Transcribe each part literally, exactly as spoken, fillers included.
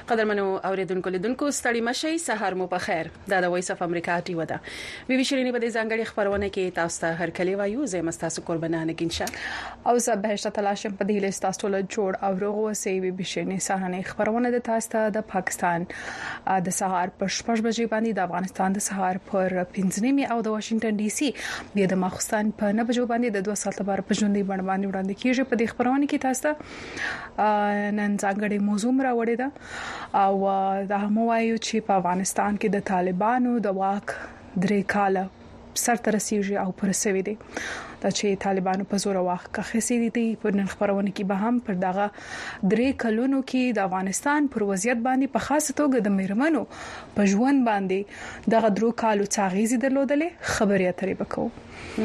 قدرمنو اوریدونکو لیدونکو ستړي مشي سحر مو په خیر دا د وایس اف امریکا ټي ودا وی وی شيرینی په دې ځانګړي خبرونه کې تاسو ته هر کلی وایو زه مستاسو قربانانه کینشه او زه بهشته تلاشم په دې لیست تاسو له جوړ او روغ وسی وی وی شيرینی سهارنه خبرونه د تاسو ته د پاکستان د سهار په شپږ بجې باندې د افغانستان د سهار پر پنځه نیمه او د واشنگټن ډي سي بیا د ماخستان په نه بجو باندې د دوه ساعت لپاره په ژوندۍ بڼه باندې وړاندې کیږي په دې خبرونه کې تاسو ته نن ځانګړي موضوع راوړی دا او دا هم وایو چې په افغانستان کې د طالبانو د واک درې کاله سرته رسیږي او پرسوي دي دا چې طالبانو په زور واخ کخسي دي په نن خبرونه کې به هم پر دغه درې کلونو کې د افغانستان پر وضعیت باندې په خاصه توګه د میرمنو په ژوند باندې دغه درو کالو څاغیزي درلودلې خبرې اترې وکړو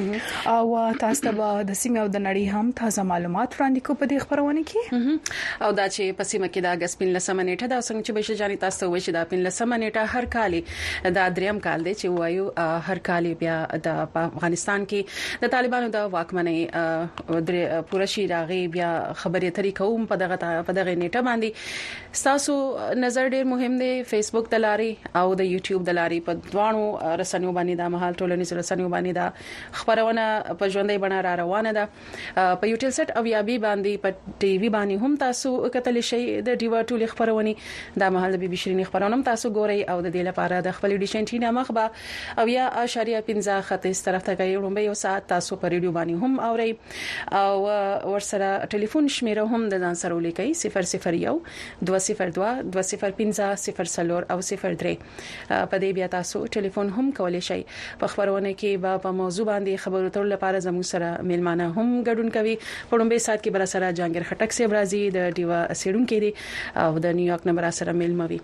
او تاسو ته د سیمه او د نړۍ هم تازه معلومات وړاندې کو په دې خبرونه کې او دا چې په سیمه کې د اگست په لسمه نیټه دا څنګه چې به شجاني تاسو وایي چې دا په لسمه نیټه هر کال دا دریم کال دی چې وایو هر کال بیا د افغانستان کې د طالبانو د واکمنۍ د پوره شي راغي بیا خبرې اترې کوم په دغه په دغه نیټه باندې تاسو نظر ډیر مهم دی فیسبوک د لاري او د یوټیوب د لاري په دوانو رسنیو باندې د مهال ټولنیز رسنیو باندې دا خبرونه په ژوندۍ بڼه را روانه ده په یوټیوب سټ او یا بي باندې په ټي وي باندې هم تاسو کتل شي د ډیوا ټول خبرونه د مهال د بي بي شيرینی خبرونه هم تاسو ګورئ او د دې لپاره د خپل ډیشن ټینه مخبه او یا اشاریه پنځه خط اس طرف ته کوي رومبه یو ساعت تاسو په ریډیو باندې هم اورئ او ورسره ټلیفون شمیره هم د ځان سره ولیکئ صفر صفر یو دوه صفر دوه دوه صفر پنځه صفر صفر او صفر درې په دې بیا تاسو ټلیفون هم کولای شئ په خبرونه کې په موضوع باندې خبرو تر لپاره زموږ سره میلمانه هم ګډون کوي په لومبي سات کې بر سره جانګیر خټک سي برازي د ډیوا سیډون کې دي او د نیویارک نمبر سره میلموي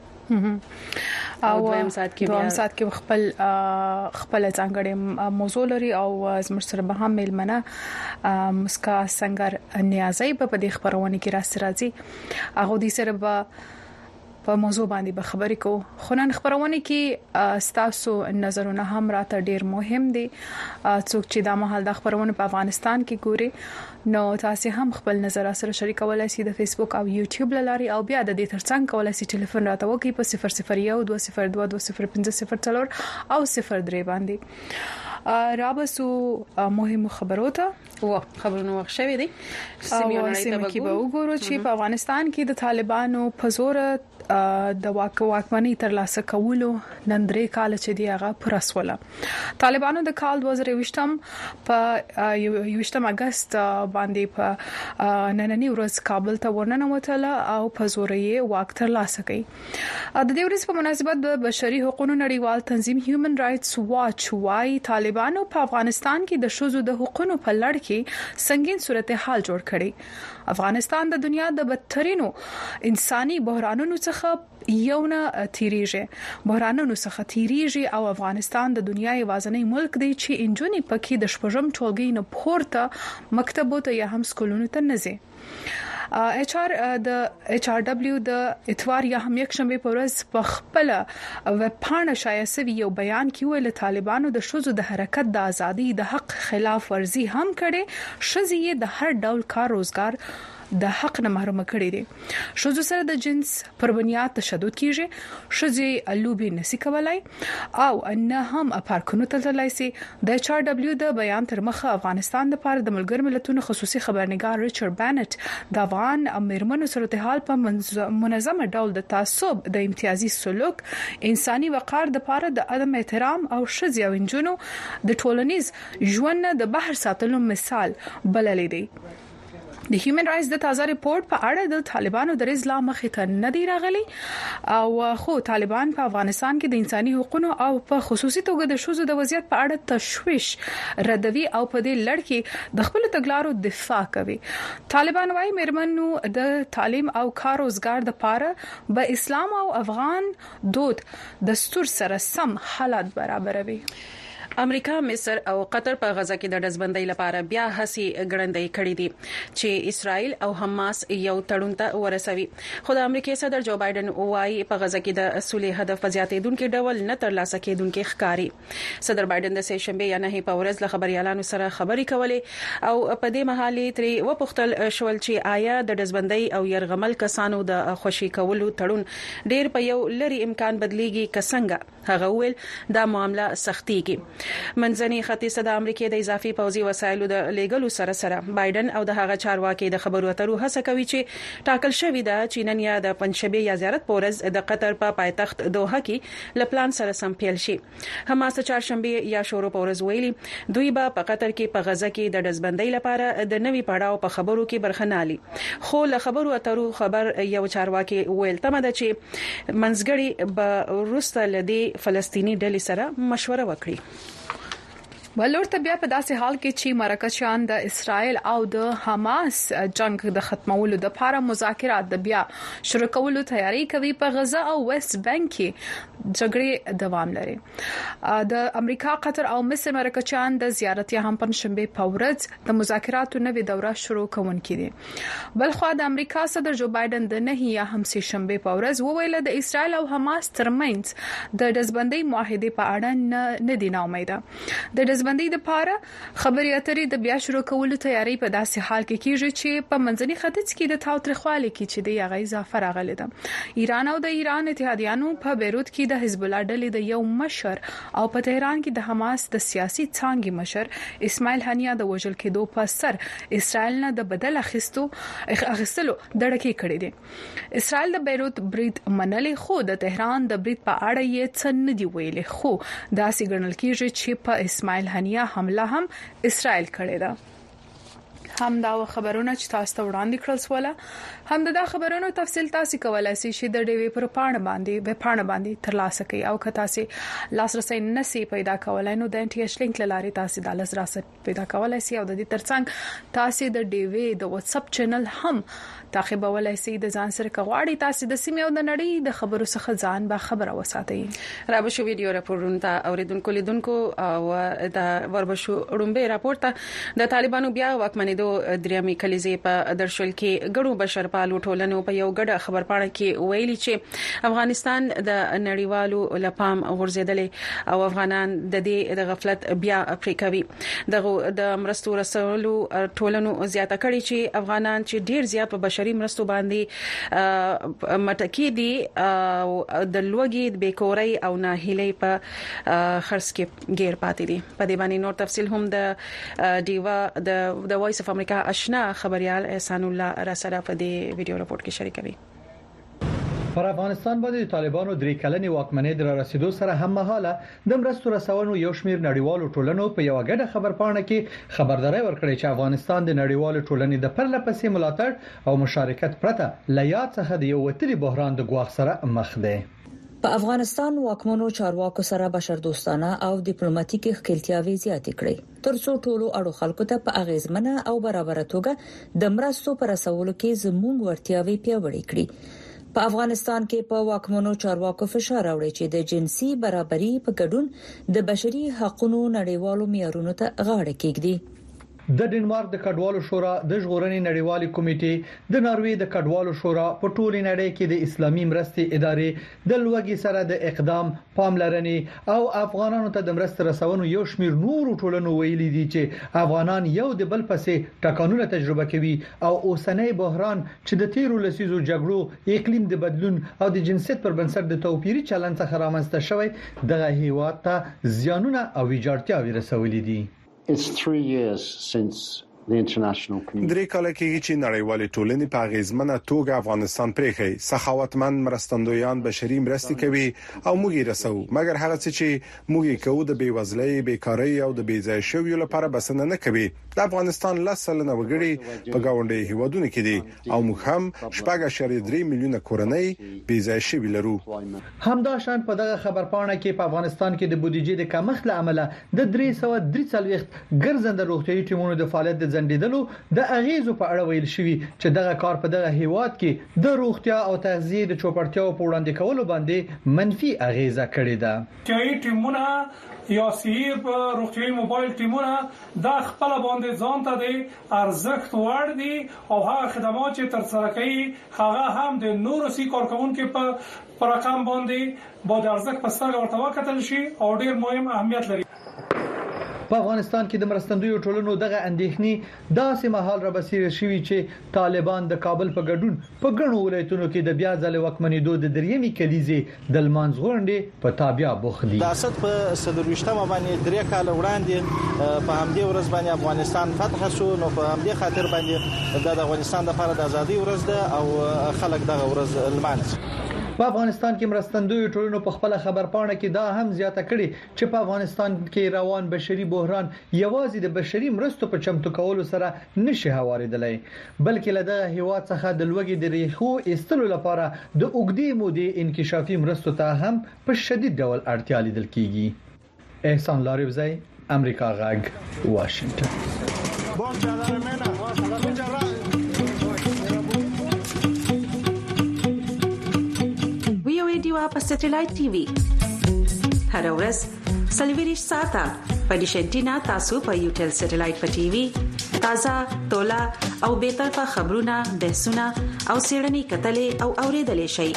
او دویم سات کې دویم سات کې خپل خپل ځانګړي موضوع لري او زموږ سره به هم میلمنه مسکا څنګه نیازي په دې خبرونه کې راځي راځي هغه دې سره به په موضوع باندې به خبرې کو خو نن خبرونه کې ستاسو نظرونه هم راته ډیر مهم دي څوک چې د مهال د خبرونه په افغانستان کې ګوري نو تاسو هم خپل نظر سره شریکولای شئ د فیسبوک او یوټیوب لاري او بیا د دې ترڅنګ کولای شئ ټلیفون راته وکړئ په صفر صفر یو دوه صفر دوه دوه صفر پنځه صفر څلور او صفر درې باندې رابسو مهمه خبرو ته و خبرونه وخت شوي دي سیمه کې به وګورو چې په افغانستان کې د طالبانو په زور د واک واکمنۍ تر لاسه کولو نن درې کال چې دی هغه پرسوله طالبانو د کال دوه زره وشتم په یوشتم اگست باندې په نننی ورځ کابل ته ورننوتله او په زور یې واک تر لاسه کړي د دې ورځ په مناسبت د بشري حقوقو نړیوال تنظیم هیومن رائټس واچ وايي طالبانو په افغانستان کې د شذو د حقوقو په لړ کې سنگین صورتحال جوړ کړي افغانستان د دنیا د بدترینو انساني بحرانونو څخه یو نه تیریږي بحرانونو څخه تیریږي او افغانستان د دنیا یوازینی ملک دی چې انجونی پکې د شپږم ټولګي نه پورته مکتبو ته یا هم سکولونو ته نه ځي ایچ آر د ایچ آر دبليو د اتوار یا هم یک شنبه په ورځ په خپل ویب پاڼه شایع شوی یو بیان کې ویل طالبانو د شذو د حرکت د ازادي د حق خلاف ورزي هم کړي شذي د هر ډول کار روزګار د حق نه محروم کړي دي شذو سره د جنس پر بنیاد تشدد کیږي شذي لوبي نسی کولای او نه هم پارکونو ته تللی سي د ایچ آر دبليو د بیان تر مخه افغانستان د پاره د ملګر ملتونو خصوصي خبرنگار ریچارډ بانټ د افغان امرمنو صورتحال په منظم ډول د تعصب د امتیازي سلوک انساني وقار د پاره د عدم احترام او شذي او انجونو د ټولنیز ژوند د بهر ساتلو مثال بللی دی د هیومن رائټس د تازه ریپورت په اړه د طالبانو د رضا مخې ته نه دی راغلي او خو طالبان په افغانستان کې د انساني حقوقو او په خصوصي توګه د شذو د وضعیت په اړه تشويش ردوي او په دې لړ کې د خپل تګلارو دفاع کوي طالبان وايي میرمنو د تعلیم او کار روزګار د پاره به اسلام او افغان دود دستور سره سم حالات برابروي امریکا، مصر او قطر په غزا کې د دزبندۍ لپاره بیا هڅې ګړندۍ کړې دي چې اسرائیل او حماس یو تړون ته ورسوي. خو د امریکای صدر جو بایدن وايي په غزا کې د صلح هدف زیاتېدونکو ډول نه ترلاسه کېدونکو ښکاری. صدر بایدن د سه شنبه یا نه په ورځ له خبريالانو سره خبرې کولې او په دې مهال ترې وپوښتل شول چې آیا د دزبندۍ او يرغمل کسانو د خوشي کولو تړون ډېر په یو لري امکان بدليږي کسنګ. هغه ویل دا معاملہ سختيږي. منځني ختیځ د امریکای د اضافي پوځي وسایلو د لیګلو سره سره بایدن او د هغه چارواکي د خبرو اترو هڅه کوي چې ټاکل شوی د چینن یا د پنځشنبه یا زیارت پورز د قطر په پایتخت دوحه کې لپلان سره سم پیل شي. حماس چهارشنبه یا شورو پورز ویلي دوی به په قطر کې په غزا کې د دزبندۍ لپاره د نوي پړاو په خبرو کې برخنالي. خو له خبرو اترو خبر یو چارواکي ویل تمه ده چې منځګړي به روسته لدی فلسطینی ډلې سره مشوره وکړي. ولورته بیا په داسې حال کې چې مرکزیان د اسرائیل او د حماس جنگ د ختمولو د لپاره مذاکرات د بیا شروع کولو تیاری کوي. په غزا او ویسټ بانک کې جګړې دوام لري. د امریکا، قطر او مصر مرکزیان د زیارت یا هم پنځشنبه په ورځ د مذاکراتو نوې دوره شروع کوونکې دي. بلخو د امریکا صدر جو بایدن د نه یا هم سه شنبه په ورځ وویل د اسرائیل او حماس ترمنځ د دزبندۍ معاهده په اړه نه دي نا امیده. د دزبندۍ د لپاره خبري اترې د بیا شروع کولو تیاری په داسې حال کې کیږي چې په منځني ختیځ کې د تاوتریخوالي کې چې د یغې اضافه راغله ده. ایران او د ایران اتحادیانو په بیروت کې د حزب الله ډلې د یو مشر او په تهران کې د حماس د سیاسي څانګې مشر اسماعیل هنیا د وژل کېدو په سر اسرائیل نه د بدل اخیستو اخیستلو دړکې کړې دي. اسرائیل د بیروت برید منلې خو د تهران د برید په اړه یې څه نه دی ویلي. خو داسې ګڼل کېږي چې په اسماعیل هنیا حمله هم اسرائیل کړې ده. هم دا خبرونه چې تاسو ته وړاندې کړل سواله هم دا خبرونو تفصیل تاسو کولای شئ چې د ډیوی پر پاڼه باندې به پاڼه باندې ترلاسه کړئ او که تاسو لاسرسي نسی پیدا کولای نو د ان ټي ایچ لینک لاري تاسو د لاسرسي پیدا کولای شئ او د دې ترڅنګ تاسو د ډیوی د واتس اپ چینل هم تعقیبولای شئ. د ځان سره کغواړي تاسو د سیمې او د نړۍ د خبرو څخه ځان با خبره وساتئ. رابشو ویډیو راپورونه اوریدونکو لیدونکو او د وربشو رومبه راپورته د طالبانو بیا واکمنېدو درېمې کلیزې په درشل کې ګړو بشرپالو ټولنو په یو ګډه خبرپاڼه کې ویلي چې افغانستان د نړیوالو لپام غورځیدلې او افغانان د دې د غفلت بیا پرې کوي. دغه د مرستو رسولو ټولنو زیاته کړي چې افغانان چې ډیر زیات په بشري مرستو باندې مټکی دي او د لوګي د بیکوري او ناهیلۍ په خرڅ کې غیر پاتې دي. په دې باندې نور تفصیل هم د دیوا د د وایس اف امریکا آشنا خبريال احسان الله را سره په دې ویډیو راپورټ کې شریکوي. پر افغانستان باندې طالبانو درې کلنې واکمنۍ در رسیدو سره هم مهاله د مرستو رسونو یو شمیر نړیوالو ټولنو په یو غډه خبرپاڼه کې خبرداري ورکړې چې افغانستان د نړیوالو ټولنې د پرلپسې ملاتړ او مشارکت پرته لیات څخه د یو وتري بحران د ګواښ سره مخ دی. په افغانستان واکمنو چارواکو سره بشردوستانه او ډیپلوماټیک ښکېلتیاوې زیاتې کړې ترڅو ټولو اړو خلکو ته په اغیزمنه او برابر توګه د مرستو پر رسولو کې زموږ ورتیاوې پیاوړې کړې. په افغانستان کې په واکمنو چارواکو فشار راوړي چې د جنسي برابرۍ په ګډون د بشري حقوقو نړیوالو معیارونو ته غاړه کېږدي. د ډنمارک د کډوالو شورا د ژغورنې نړیوالې کمیټې د ناروې د کډوالو شورا په ټولې نړۍ کې د اسلامي مرستې ادارې د لوګي سره د اقدام پاملرنې او افغانانو ته د مرستې رسونې یو شمیر نور ټولنو ویلي دي چې افغانان یو د بل پسې ټاکنونه تجربه کوي او اوسنۍ بحران چې د تیرو لسیزو جګړو اقلیم د بدلون او د جنسیت پر بنسټ د توپیري چلند څخه رامنځته شوی دغه هیواد ته زیانونه او ویجاړتیاوې رسولې دي. It's three years since the international community. درې کال کېږي چې نړیوالې ټولنې په غیزمنه توګه افغانستان پرېخي سخاوتمن مرستندویان بشري مرستې کوي او موږ یې رسو مګر هغه څه چې موږ یې کوو د بیوزلۍ بیکاری او د بیځای شویو لپاره بسنه نه کوي. د افغانستان لسلنه وګړي په گاونډي هیوادونو کې دي او موږ هم شپږ اعشاریه درې میلیونه کورنۍ بیځای شوي لرو. همدا شان په دغه خبرپاڼه کې په افغانستان کې د بودیجې د کمښت له امله د درې سوه درې څلوېښت ګرځنده روغتيایي ټیمونو د فعالیت د د زندیدلو د اغیزو په اړه ویل شوی چې دغه کار په دغه هیواد کې د روغتیا او تغذیه د چوپړتیاو په وړاندې کولو باندې منفي اغیزه کړې ده. چې ټیمونه یا سیر په روغتیايي موبایل ټیمونه د خپل باندې ځان ته د ارزښت وړ دي او هغه خدمات چې تر سره کوي هغه هم د نورو سي کارکونکو په پر رقم باندې با د ارزښت په سترګه ورته وکتل شي او ډیر مهم اهمیت لري. په افغانستان کې د مرستندویو ټولنو دغه اندېښنې داسې مهال را بسیره شوي چې طالبان د کابل په ګډون په ګڼو ولایتونو کې د بیا ځل وکمنېدو د دریمې کلیزې د لمانځ غونډې په تابع بوخت دي. د اسد په صدروشتمه باندې درې کال وړاندې په همدې ورځ باندې افغانستان فتح شو، نو په همدې خاطر باندې د افغانستان لپاره د ازادي ورځ ده او خلک دغه ورځ لمانځي. په افغانستان کې مرستندوی ټولنو په خپل خبرپاڼه کې دا هم زیاته کړي چې په افغانستان کې روان بشري بحران یوازې د بشري مرستو په چمتو کولو سره نشي هواریدلای، بلکې له دغه هیواد څخه د لوګي د ریخو ایستلو لپاره د اوګدې مودې انکشافي مرستو ته هم په شدید ډول اړتیا لیدل کیږي. احسان لاریوزی، امریکا غږ، واشنگټن. دیوا په سټلایټ ټي وي هر ورځ سلویریش ساته په ډیشنټینا تاسو په یوټل سټلایټ په ټي وي تازه تولا او به طرفه خبرونه بحثونه او سیړنی کتلې او اوریدلې شي.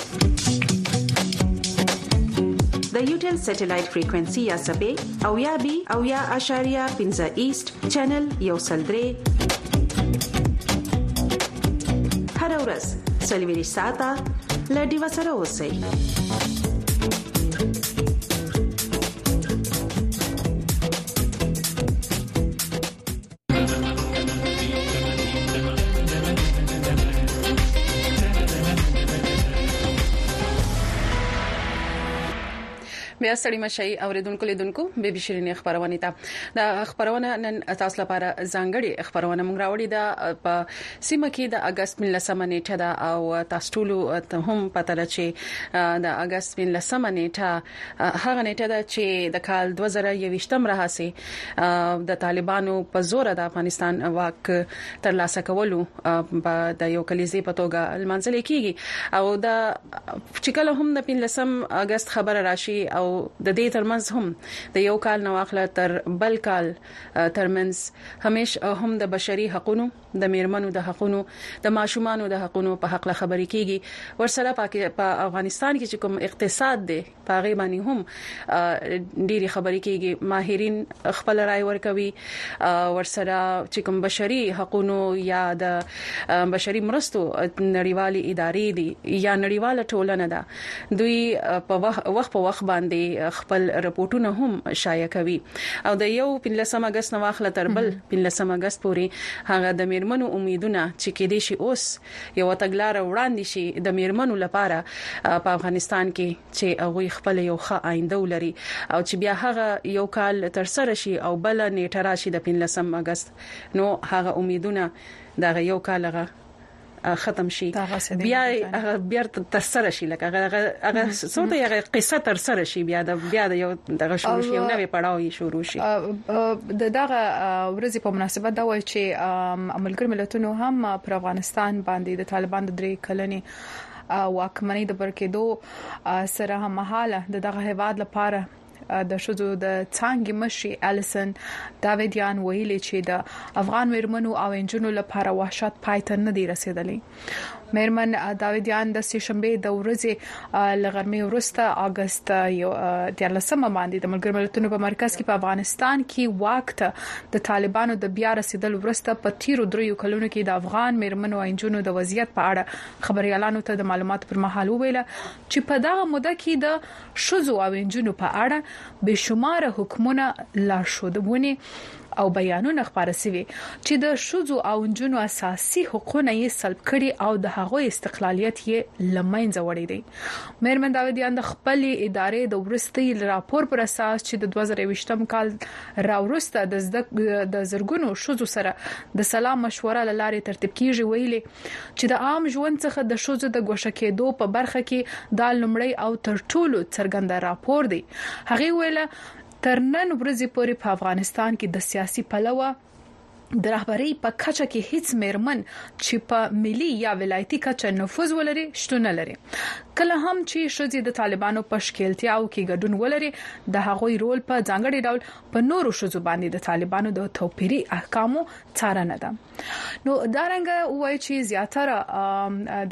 د یوټل سټلایټ فریکوئنسي یا سبې او یا بي او یا اشاریه پنځه ایست چینل یو سلدري هر ورځ سلویریش ساته لډي وسره اوسئ. بیا ستړي مشي اوریدونکو لیدونکو به بشرینه خبرونه ته د خبرونه نن تاسو لپاره ځانګړي خبرونه مونږ راوړي ده په سیمه کې د اگست لسمه نیټه ده او تاسو ټول هم پته لرئ چې د اگست لسمه نیټه هغه نیټه ده چې د کال دوه زره یوویشتم راهسي د طالبانو په زور د افغانستان واک تر لاسه کولو د یو کلیزې په توګه لمانځل کیږي او د چې کله هم د لسم اگست خبر راشي او د دې ترمنځ هم د یو کال نو اخله تر بل کال ترمنځ همیشه هم د بشري حقوقو د میرمنو د حقوقو د ماشومانو د حقوقو په حق خبرې کیږي. ورسره په افغانستان کې چې کوم اقتصاد دی په غي باندې هم ډېری خبرې کیږي. ماهرین خپل رائے ورکوي. ورسره چې کوم بشري حقوقو یا د بشري مرستو نړیوالي ادارې دي یا نړیواله ټولنه ده دوی په وخت په وخت باندې خپل رپورټونه هم شایع کوي او د یو پنځم اگست نو اخله تر بل پنځم اگست پورې هغه د میرمنو امیدونه چې کې دي شي اوس یو تګلار وړاندې شي د میرمنو لپاره په افغانستان کې چې هغه خپل یو ښه آینده ولري او چې بیا هغه یو کال تر سره شي او بل نیټه راشي د پنځم اگست نو هغه امیدونه دغه یو کال هغه ختم شي بیا بیا تر سره شي لکه هغه هغه څوته یو قصه تر سره شي بیا د بیا د یو دغه شروع شي نو په پړاوي شروع شي. د دغه ورځې په مناسبت دا وایي چې ملګر ملتونو هم پر افغانستان باندې د طالبان د درې کلنې واکمنۍ د برکېدو سره هم مهاله د دغه هیواد لپاره د شذو د څنګه مشي الیسن داویدیان ویلي چې د افغان میرمنو او انجونو لپاره وحشت پایته نه دی رسیدلی. میرمن داویدیان د سشنبه د ورځې لغرمې ورسته اگست یو د لسمه باندې د ملګر ملتونو په مرکز کې په افغانستان کې وخت د طالبانو د بیا رسیدل ورسته په تیرو دریو کلونو کې د افغان میرمنو او انجونو د وضعیت په اړه خبريالانو ته د معلومات پر مهال ویل چې په دغه موده کې د شذو او انجونو په اړه به شمار حکمونه لارښودونه او بیانونه خبره سوي چې د شذو او انجونو اساسي حقوقونه یې سلب کړي او د هغوی استقلالیت یې لمنځه وړي دي. میرمن داویدیان د خپل ادارې د ورستي راپور پر اساس چې د دوه زره یوویشتم کال راورسته د د زرګونو شذو سره د سلام مشوره لارې ترتیب کیږي ویلي چې د عام ژوند څخه د شذو د ګوښه کېدو په برخه کې د لومړی او تر ټولو څرګند راپور دی. هغه ویله تر نن ورځې پورې په افغانستان کې د سیاسي پلوه د رهبری په کچه کې هیڅ میرمن چې په ملي یا ولایتي کچه نفوذ ولري شتون لري. کله هم چې شذې د طالبانو په شکلتیاو کې ګډون ولري د هغوی رول په ځانګړي ډول په نورو شذو باندې د طالبانو د توپیري احکامو څارنه ده. نو دا رنګه وایي چې زیاتره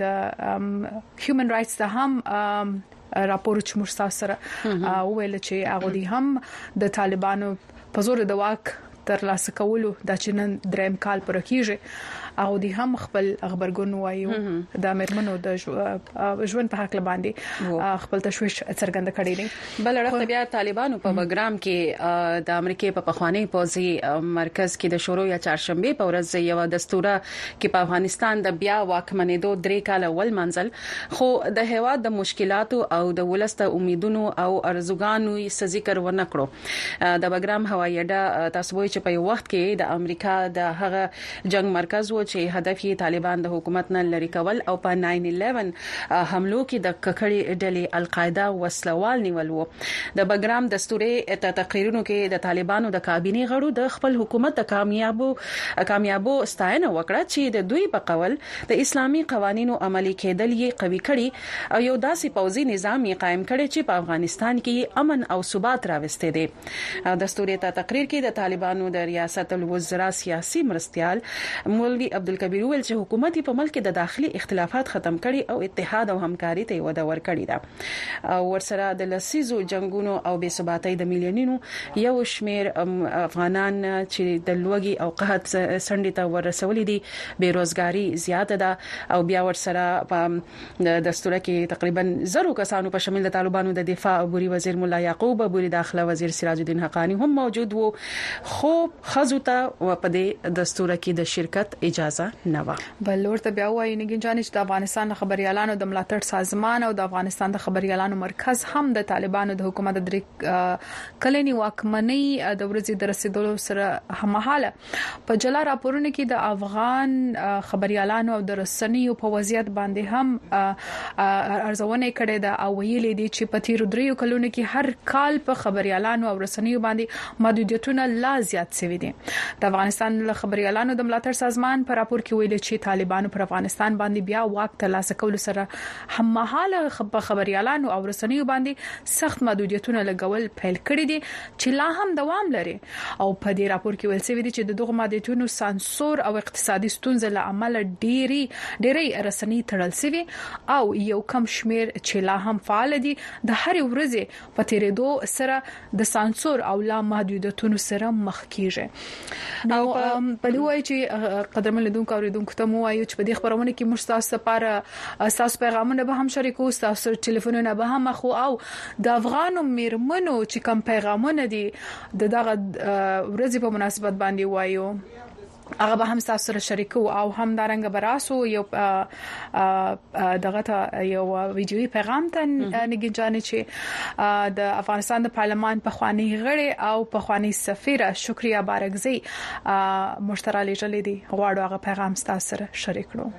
د هیومن رائټس ته هم راپور چې موږ سره ویل چې هغه دي هم د طالبانو په زور د واک تر لاسه کولو د چنن دریم کال پر کېږي او د هم خپل خبرګون وایو د مرمنو د ژوند په حق باندې خپل تشويش څرګند کړی دی. بل اړخ بیا طالبانو په بګرام کې د امریکای په پخوانی پوزي مرکز کې د شورو یا چهارشنبه په ورځ یو دستوره کې په افغانستان د بیا واکمنېدو درې کال اول منځل خو د هوا د مشکلاتو او د ولسته امیدونو او ارزوګانو یې ذکر ونه کړو. د بګرام هوایي اډه تاسو وایي چې په وخت کې د امریکا د هغه جنگ مرکز چې هدف یې طالبان د حکومت نه لری کول او په ناین الیون حملو کې د ککړې ډلې القاعده وسلوال نیول وو. د بګرام دستوري ته تقریرونو کې د طالبانو د کابینه غړو د خپل حکومت د کامیابو کامیابو ستاینه وکړه چې د دوی په قول د اسلامي قوانینو عملي کېدل یې قوي کړي او یو داسې پوځي نظام یې قائم کړي چې په افغانستان کې امن او ثبات راوستي دي. دستوري ته تقریر کې د طالبانو د ریاست الوزرا سیاسي مرستيال مولوي عبدالکبیر ویل چې حکومت په ملک د داخلي اختلافات ختم کړي او اتحاد او همکاري ته وده ورکړي ده او ورسره د لسیزو جنگونو او بې ثباتۍ د میلیونونو یو شمیر افغانان چې د لوګي او قحط سندې ته ورسولې دي بیروزګاری زیاته ده او بیا ورسره په دستور کې تقریبا زرو کسانو په شامل د طالبانو د دفاع بوري وزیر مولا یعقوب بوري داخله وزیر سراج الدین حقانی هم موجود وو خو خزوته په دې دستور کې د شرکت اجازه نه و. بل ورته بیا وایي نګین جانچ د افغانستان خبريالانو د ملاتړ سازمان او د افغانستان د خبريالانو مرکز هم د طالبانو د حکومت د کلنی واکمنۍ د ورځې د رسیدلو سره هممهاله په جلا راپورونه کې د افغان خبريالانو او د رسنیو په وضعیت باندې هم ارزونه کړې ده او ویلي دي چې په تیر دریو کلونو کې هر کال په خبريالانو او رسنیو باندې محدودیتونه لا زیات شوي دي. د افغانستان له خبريالانو د ملاتړ سازمان په راپور کې ویل چې طالبانو پر افغانستان باندې بیا واک ترلاسه کول سره هممهاله خبريالانو او رسنیو باندې سخت محدودیتونه لګول پیل کړي دي چې لا هم دوام لري او په دې راپور کې ویل شوی دی چې دغه محدودیتونو سانسور او اقتصادي ستونزې له امله ډيري ډيري رسنۍ تړل شوی او یو کم شمیر چې لا هم فعال دي د هر ورځې په تیرېدو سره د سانسور او لا محدودیتونو سره مخ کیږي. نو په دې وایي چې قدرمن لیدونکو اوریدونکو ته مو وایو چې په دې خبرونه کې موږ تاسو لپاره تاسو پیغامونه به هم شریکو تاسو ټلیفونونه به هم خو او د افغانو میرمنو چې کوم پیغامونه دي د دغه ورځې په مناسبت باندې وایو هغه به هم تاسو سره شریکو او هم دارنګ براسو یو دغه ته یو ویډیوي پیغام ته نګین جانې چې د افغانستان د پارلمان په خواني غړي او په خواني سفیره شکریا بارګزی مشترک لېږلې دي غواړو هغه پیغام تاسو سره شریک کړو.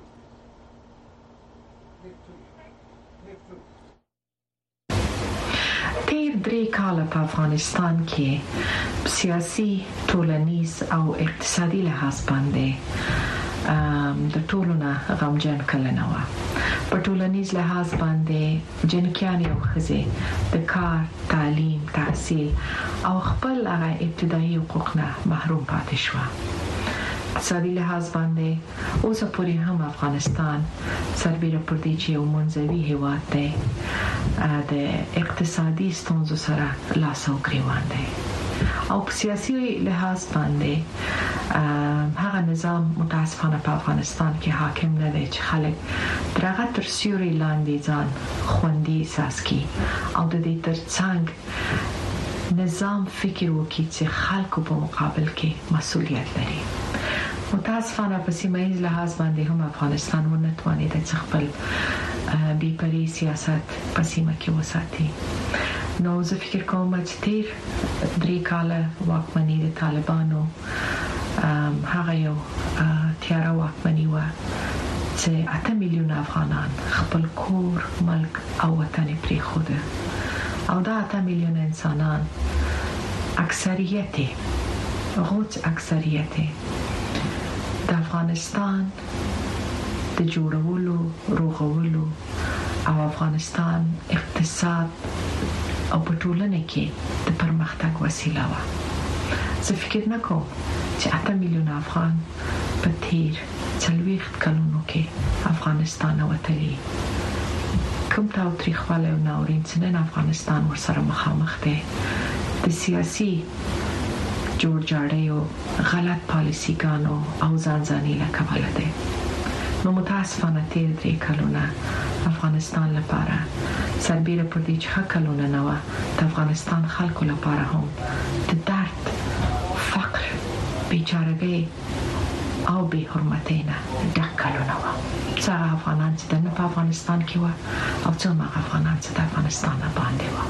تیر درې کاله په افغانستان کې سیاسي، ټولنیز او اقتصادي لحاظ باندې د ټولو نه غمجن کلنه و. په ټولنیز لحاظ باندې جنکیان او ښځې د کار، تعلیم، تحصیل او خپل هغه ابتدایي حقوق نه محروم پاتې شو. اقتصادي لحاظ باندې اوس پورې هم افغانستان سربېره پر دې چې یو منځوي هیواد دی د اقتصادي ستونزو سره لاس او ګریوان دی او په سیاسي لحاظ باندې هغه نظام متاسفانه په افغانستان کې حاکم نه دی چې خلک درغه تر سیوري لاندې ځان خوندي احساس کړي او د دې ترڅنګ نظام فکر وکړي چې خلکو په مقابل کې مسؤلیت لري. متاسفانه په سیمایي لحاظ باندې هم افغانستان ونه توانید چې خپل بي پري سیاست په سیمه کې وساتي. نو زه فکر کوم چې تیر درې کاله واکمنۍ د طالبانو هغه یو تیاره واکمنۍ و چې اته میلیون افغانان خپل کور، ملک او وطن پریښود او دا اته میلیون انسانان اکثریت غوڅ اکثریت د افغانستان د جوړولو روغولو او افغانستان اقتصاد او په ټولنه کې د پرمختګ وسیله و. زه فکر نه کوم چې اته میلیون افغان په تیر څلوېښت کلونو کې افغانستان وتلی کوم تاوتریخوالی او ناورین چې نن افغانستان ورسره مخامخ دی د سیاسي جوړجاړیو غلط پالیسیګانو او ځانځاني له کبله دی. نو متاسفانه تیر درې کلونه افغانستان لپاره سربیره پر دې چې ښه کلونه نه وه د افغانستان خلکو لپاره هم د درد، فقر، بیچارګۍ او بې حرمتۍ نه ډک کلونه وه. څه هغه افغانان چې د نه په افغانستان کې وه او څه هم هغه افغانان چې د افغانستان نه باندې وه.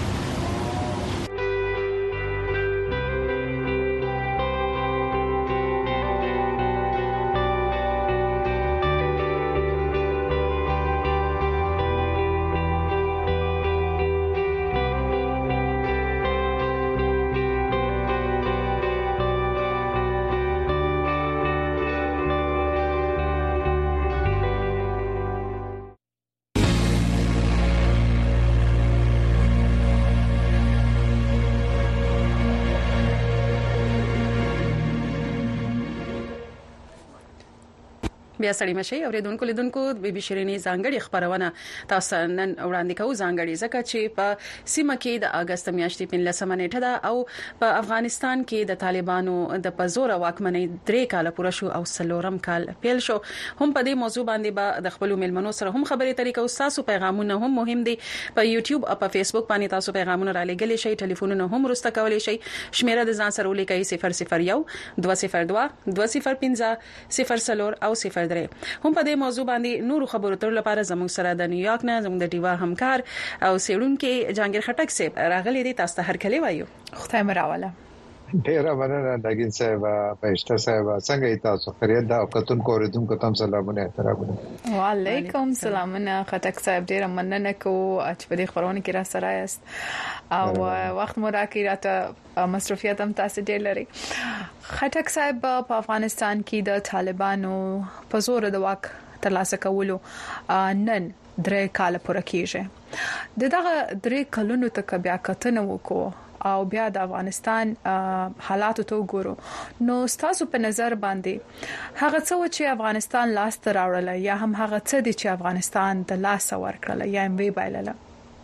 بیا سړی مشي اوریدونکو لیدونکو بي بي شيرينې ځانګړي خبرونه تاسو نن وړاندې کوو ځانګړي ځکه چې په سیمه کې د اگست میاشتې په لسمه نیټه ده او په افغانستان کې د طالبانو د پزور واکمنۍ درې کال پوره شو او سلورم کال پیل شو. هم په دې موضوع باندې به د خپل ملمنو سره هم خبرې طریقو تاسو پیغامونه هم مهم دي. په یوټیوب او په فیسبوک باندې تاسو پیغامونه را لګلی شئ، ټلیفونونه هم رسته کولی شئ. شمیره د ځان سره ولیکئ صفر صفر یو دوه صفر دوه دوه صفر پنځه صفر صفر او صفر درې. هم په دې موضوع باندې نور خبرو تر لپاره زموږ سره د نیویارک نه زموږ د ډیوا همکار او سیړونکو جهانگیر خټک صاحب راغلي دي. تاسو ته هر کله وایو خدای مراواله. ډیره مننه ناګین صاحب، پښتو صاحب، څنګه تاسو خیریت ده او کتون کوریدونکو ته سلامونه احترامونه. وعلیکم سلامونه خټک صاحب، ډیره مننه کو چې په دې خبرونه کې را سره یاست او وخت مو راکړی راته مصروفیت هم تاسو ډیر لري. خټک صاحب، په افغانستان کې د طالبانو په زور د واک ترلاسه کولو نن درې کال پوره کیږي. دغه درې کلونو ته بیا کتنه وکړو او بیا د افغانستان حالات ته وګورو، نو تاسو په نظر باندې هغه څه چې افغانستان لاس ته راوړل یا هم هغه څه چې افغانستان د لاس ورکړل یا هم وی بایلله،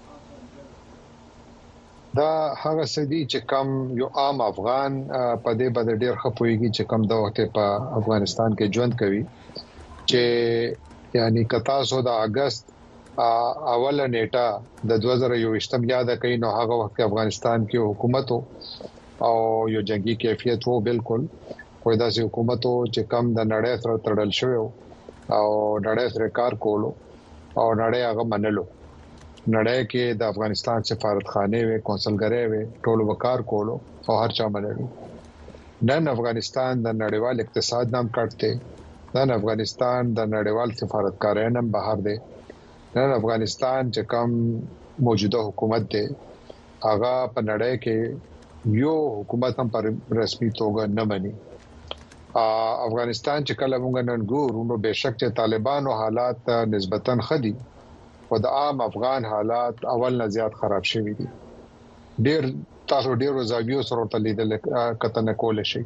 دا هغه سدي چې کم یو عام افغان په دې باندې ډیر خپويږي چې کم د وخت په افغانستان کې ژوند کوي چې یعنی کتا سو د اگست اوله نیټه د دوه زره یوویشتم یاد کړئ، نو هغه وخت افغانستان کې حکومت او یو جنگي کیفیت وو، بالکل کوئی داسې حکومت چې کم د نړۍ سره تړل شوی او نړۍ سره کار کولو او نړۍ هغه منلو. نړۍ کې د افغانستان سفارتخانه وي، کونسلګری وي، ټول وکار کولو او هر چا منلو. نن افغانستان د نړیوال اقتصاد نام کټته، نن افغانستان د نړیوال سفارتکارۍ نام بهر دی. نن افغانستان چې کوم موجوده حکومت دی هغه په نړۍ کې یو حکومت هم پر رسمي توګه نه مني. افغانستان چې کله موږ نن ګورو نو بهشکه چې طالبانو حالات نسبتاً خدي او د عام افغان حالات اول نه زیات خراب شوي دي. ډیر تاسو ډیرو زاویو سره تلیدل کتنه کول شي.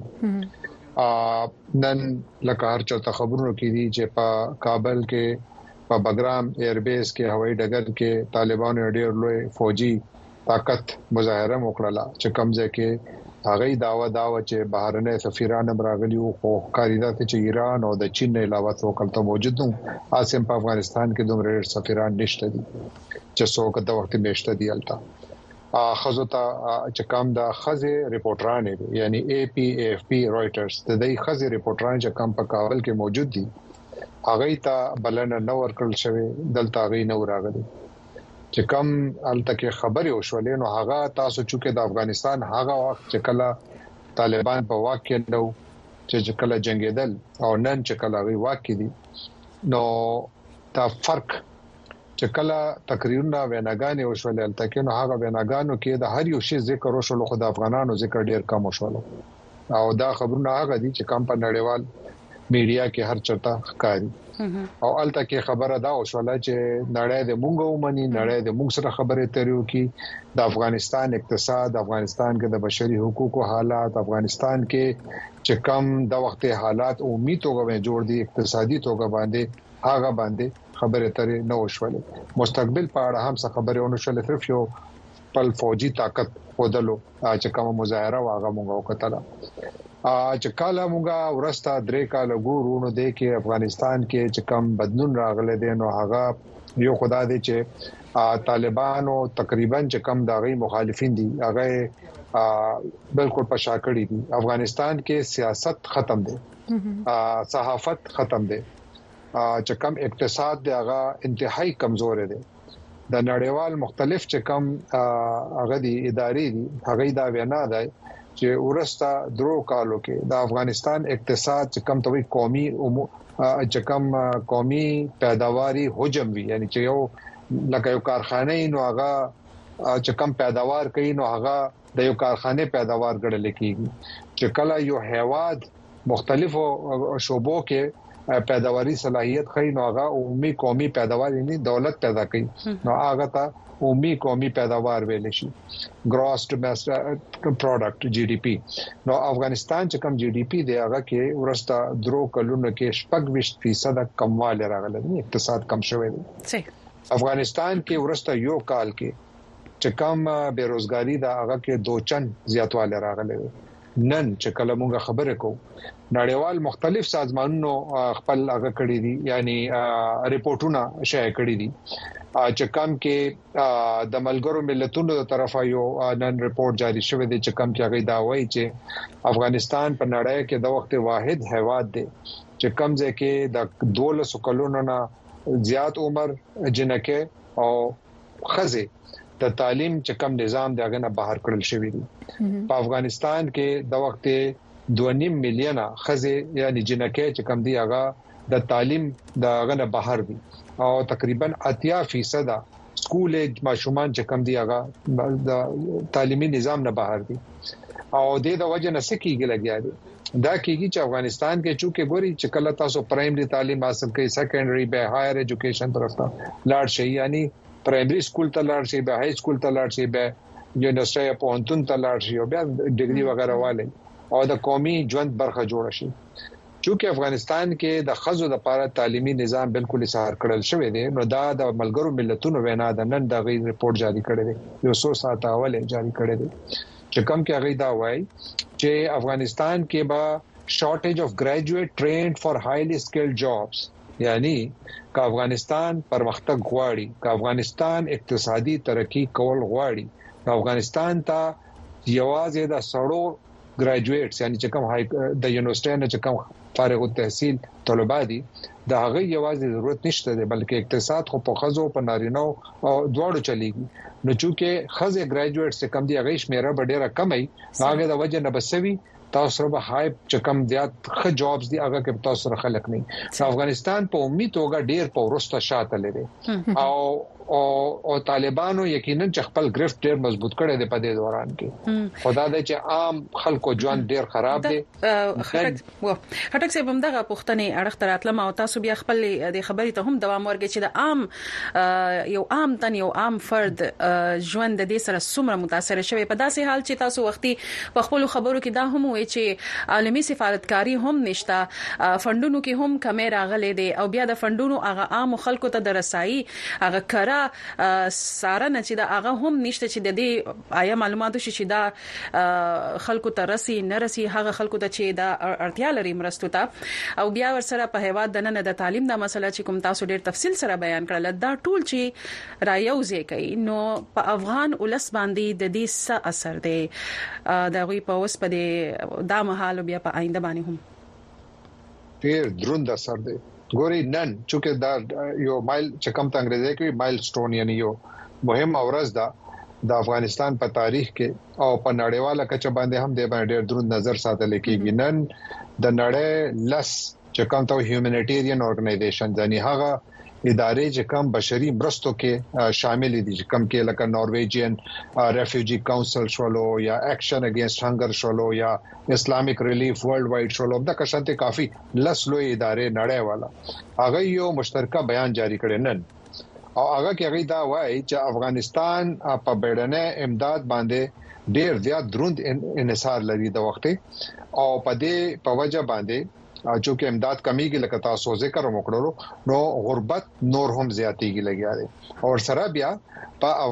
نن لکه هر چا خبرونو کې دي چې په کابل کې په بګرام ایربیس کې هوایي ډګر کې طالبانو ډېر لوی فوجي طاقت مظاهره وکړه چې کمزې کې هغه داوا داوا چې بهرنه سفیران راغلي او خو کاریدا چې ایران او د چین نه علاوه څو کلته موجود دي. اسیم په افغانستان کې دومره سفیران نشته دي چې څوک د وخت نشته دی الته. خزوتا چې کوم د خزه ریپورټران یعنی اي پي اف پي رويټرز د دې خزه ریپورټران چې کوم په کابل کې موجود دي هغه ته بلنه نو ورکړل شوی، دلته هغه نو راغلي چې کوم الته کې خبري وشولې. نو هغه تاسو چې د افغانستان هغه وخت چې کله طالبان په واک کې نو چې کله جنگیدل او نن چې کله وی واک کې دي، نو دا فرق چې کله تقریرونه ویناګانې وشولې الته کې نو هغه ویناګانو کې د هر یو شی ذکر وشول، خو د افغانانو ذکر ډیر کم وشول. او دا خبرونه هغه دي چې کم په نړیوال میډیا کې هر چرته ښکاري او الته کې خبره دا وشوله چې نړۍ د مونږ ومني نړۍ د مونږ سره خبرې تریو کې د افغانستان اقتصاد افغانستان کې د بشري حقوقو حالات افغانستان کې چې کم د وخت حالات امید توګه جوړ دي اقتصادي توګه باندې هغه باندې خبرې ترې نه وشولې مستقبل په اړه هم څه خبرې ونه شولې صرف یو پل فوجي طاقت ودلو چې کوم مظاهره واغه مونږ وکړه چې کله موږ ورسته درې کال ګورو نو د کې افغانستان کې چې کم بدلون راغله دي نو هغه یو خدای دی چې طالبانو تقریبا چې کم دغه مخالفین دي هغه بالکل پشا کړی دي افغانستان کې سیاست ختم دي صحافت ختم دي چې کم اقتصاد دی هغه انتهایی کمزور دی د نړیوال مختلف چې کم هغه دي ادارې دي هغه دا وینا ده چې ورستا درو کالو کې د افغانستان اقتصاد چې کم توي قومي چې کم قومي پیداواري حجم وي یعنی چې یو لکه یو کارخانه نو هغه چې کم پیداوار کوي نو هغه د یو کارخانه پیداوار ګڼل کیږي چې کله یو هیواد مختلفو شوبو کې پیداواري صلاحيت خي نو هغه عمومي قومي پیداوار یعنی دولت پیدا کوي نو هغه ته عمومي قومي پیداوار ویل شي ګراس ډومېسټک پروډکټ جی ډي پی نو افغانستان چې کم جی ډي پی دی هغه کې ورسته درو کلونو کې شپږ ویشت فیصد کمواله راغله دی اقتصاد کم شوی دی افغانستان کې ورسته یو کال کې چې کم بیروزګاری دا هغه کې دوه چن زیاتواله راغله نن چې کله موږ خبرې کوو نړیوال مختلف سازمانونو خپل هغه کړی دي یعنی ریپورتونه شایع کړی دي چې کم کې د ملګرو ملتونو تر طرفه یو نن ریپورت جاری شوی دی چې کم کې هغه دا وایي چې افغانستان په نړۍ کې د وخت واحد هیواد دی چې کم ځکه د دولس کلونو نه زیات عمر جنکه او خزه د تعلیم چې کم نظام دغه نه بهر کړل شوی دی په افغانستان کې د وخت دوه نیم میلیونه خزه یعنی جنکه چې کم دی هغه د تعلیم دغه نه بهر دي او تقریبا اتیا فیصد سکول ماشومان چې کم دی هغه د تعلیمي نظام نه بهر دي او د دې وجه نه سکیږي لګیا دي دا کیږي چې افغانستان کې چونکې ګوري چې کله تاسو پرایمري تعلیم حاصل کړئ سیکنډري به هایر ایجوکیشن طرف ته لاړ شئ یعنی پرایمري سکول ته لاړ شئ به های سکول ته لاړ شئ به یونیورسيټي په انتون ته لاړ شئ او بیا ډیګري وغیرہ والي او د قومي ژوند برخه جوړ شي چونکه افغانستان کې د خزو د لپاره تعلیمي نظام بالکل اسهار کړل شوی دی نو دا د ملګرو ملتونو وینا د نن د غي ریپورت جاری کړی دی یو څو ساعت اول جاری کړی دی چې کوم کې هغه دا وایي چې افغانستان کې به شارټیج اف ګریجویټ ټرینډ فار هایلی سکلډ جابز یعنی که افغانستان پرمختګ غواړي که افغانستان اقتصادي ترقی کول غواړي افغانستان ته یوازې د سړو ګریجویټس یعنی چې کوم د یونیورسيټي نه چې کوم فارغ التحصیل طلبه دي دا هغه یوازې ضرورت نشته دی بلکې اقتصاد خو په خزو په نارینو او دواړو چلیږي نو چې خزه ګریجویټ څخه کم دي هغه شمیره ډیره کمه هغه د وجه نه بسوي تاسو به هاي چې کم زیات ښه جابز دي هغه کې تاسو سره خلک نه افغانستان په امید توګه ډیر په ورسته شاته لري او او او طالبانو یقینا چې خپل گرفت ډیر مضبوط کړي دي په دې دوران کې خدا دې چې عام خلکو ژوند ډیر خراب دي خټک خټک سه بمدغه پښتنې اړه تراتلم او تاسو بیا خپل د خبرې ته هم دوام ورکړي چې د عام یو عام تن یو عام فرد ژوند د دې سره څومره متاثر شوی په داسې حال چې تاسو وختي په خپل خبرو کې دا هم وایي چې عالمي سفارتکاری هم نشته فندونو کې هم کمې راغلي دي او بیا د فندونو هغه عام خلکو ته د رسایي هغه کړه ساره نه چې دا هغه هم نشته چې د دې آیا معلوماتو شي دا خلکو ته رسي نه رسي هغه خلکو ته چې دا اړتیا لري مرستو ته او بیا ورسره په هیواد د نن د تعلیم د مسله چې کوم تاسو ډیر تفصیل سره بیان کړل دا ټول چې رايوځي کوي نو په افغان ولس باندې د دې څه اثر دی دا غوي په اوس په دې د مهال بیا په آینده باندې هم ډیر دروند اثر دی ګوري نن چې دا یو مایل چې کوم ته انګریزي کې مایل سټون یعنی یو مهم اورز دا د افغانستان په تاریخ کې او په نړیواله کچه باندې هم د باندې ډېر دروند نظر ساتل کېږي نن د نړۍ لس چې کوم ته هیومانیټیرین اورګنایزیشن ځنی هغه ادارې چې کم بشري مرستو کې شامل دي چې کم کې لکه نارویجین ریفیوجی کونسل شولو یا اکشن اگینست هنگر شولو یا اسلامیک ریلیف ورلد وایډ شولو د کشانته کافي لسلو ادارې نړۍ والا هغه یو مشترکه بیان جاری کړي نن او هغه کې هغه دا وایي چې افغانستان په بیړنۍ امداد باندې ډېر زیات دروند انحصار لري د وخت او په دې په وجه باندې چې کې امداد کمیږي لکه تاسو ذکر وکړو نو غربت نور هم زیاتېږي لګیا دي او سره بیا په